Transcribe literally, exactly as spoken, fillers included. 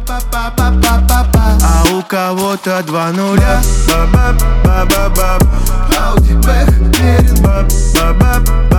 А у кого-то два нуля. Ауди Бэх, верен.